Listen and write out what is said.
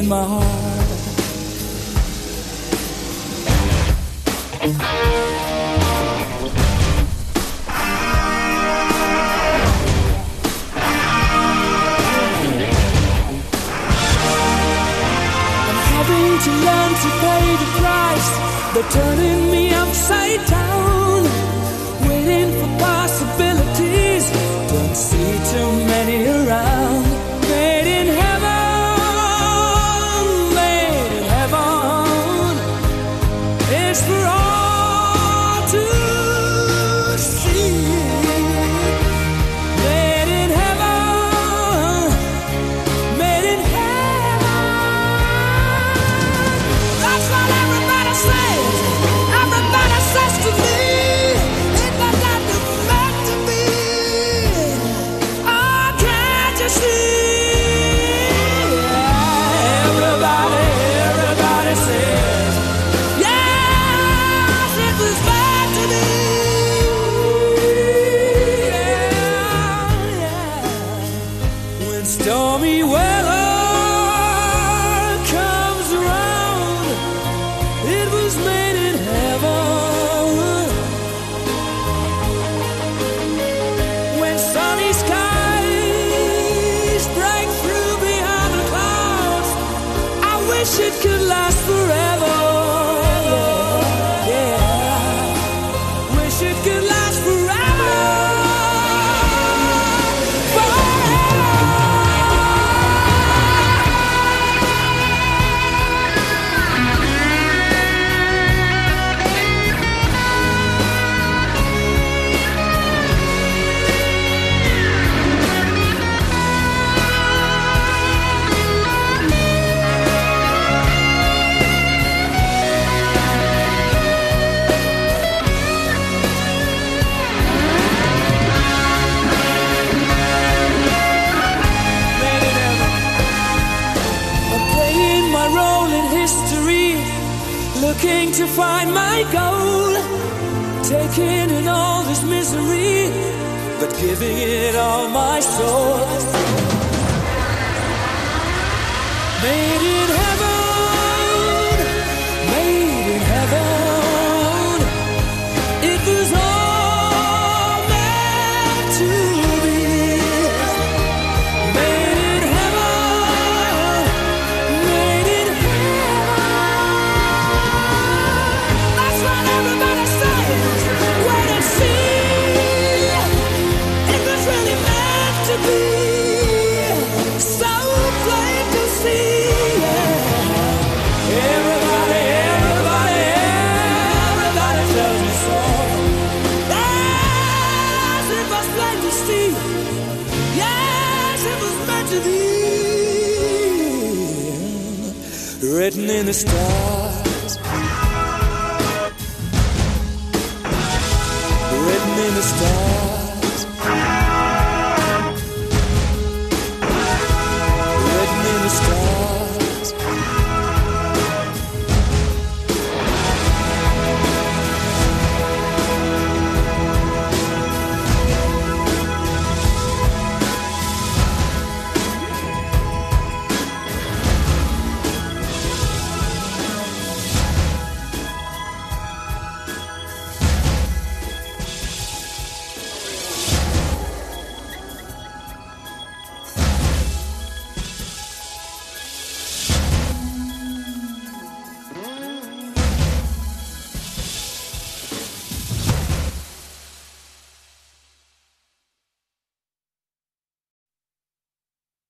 in my heart. I'm having to learn to pay the price. They're turning me upside down, waiting for possibilities. Don't see too many around. Made in heaven, made in heaven. It's for all to see. Made in heaven, made in heaven. That's what everybody says. Everybody says to me, ain't that not the fact to me? Oh, can't you see? Everybody says, yes, it was bad to me. Yeah. When stormy weather comes around, it was made in heaven. When sunny skies break through behind the clouds, I wish it could last forever. Yeah, wish it could last forever. I'm playing my role in history, looking to find my goal, taking in all this misery, but giving it all my soul. Made in heaven, made in heaven. It was all meant to be. Made in heaven, made in heaven. That's what everybody says. Wait and see. It was really meant to be. So plain to see. Everybody, everybody, everybody tells me so. Yes, it was plain to see. Yes, it was meant to be. Written in the stars. Written in the stars.